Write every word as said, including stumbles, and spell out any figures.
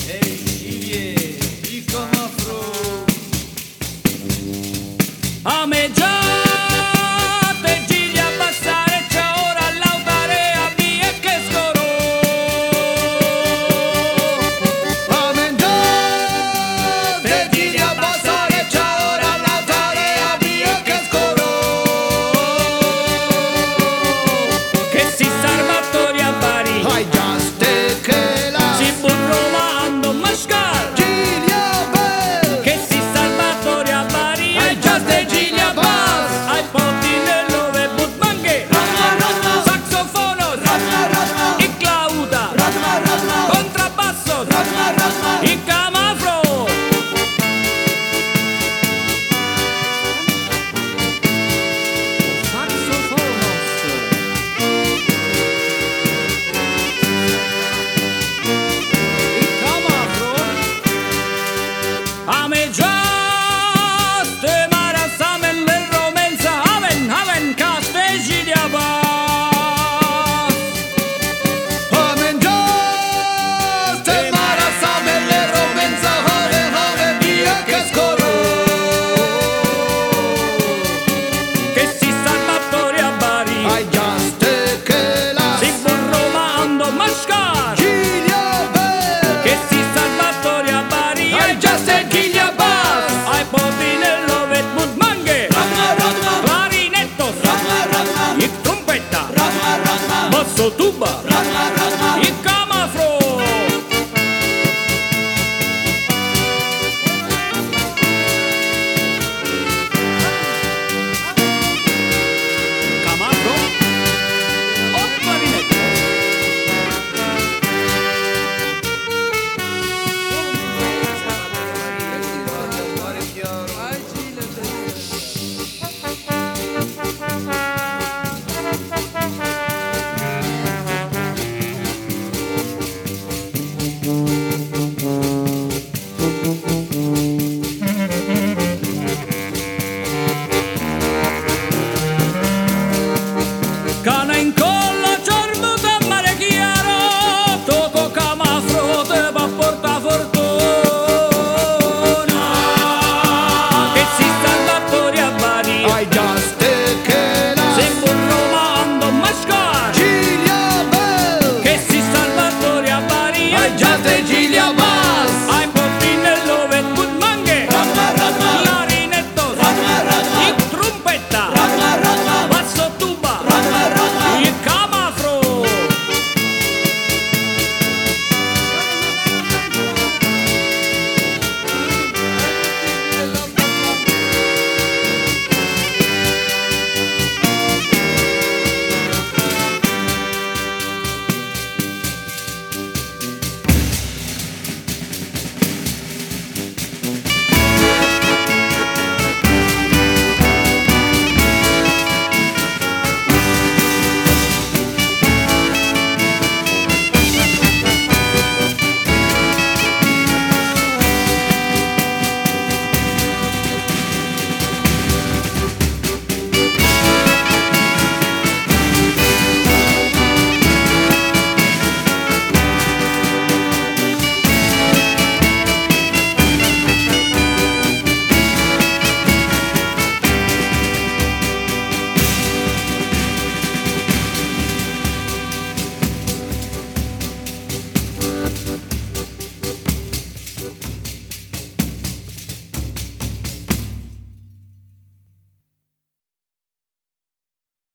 A me già te giri a passare, c'è ora l'autare a via che scoro. A me già te giri a passare, c'è ora l'autare a via che scoro. Che si Salvatore a Bari, Hai già ste che la si burroma ando mascar. giri a bel. Che si Salvatore a Bari, Hai già ste giri a bel. ai poti nell'ove butmanghe, Ratma, ratma, saxofono, ratma, ratma, il clauda, ratma, ratma, contrabbasso, ratma, ratma. il camafro. A me già ste marasame le romenza haven haven castegi di abbas. A me già ste marasame le romenza, hove, hove, via che scoro. Che si Salvatore a Bari, Hai già ste che la si burroma ando mascar. giri a bel. Che si Salvatore a Bari, Hai già ste giri a bel. ai poti nell'ove butmanghe, Ratma, ratma, clarinetto, ratma, ratma, il trompetta, ratma, ratma, basso tuba, ratma,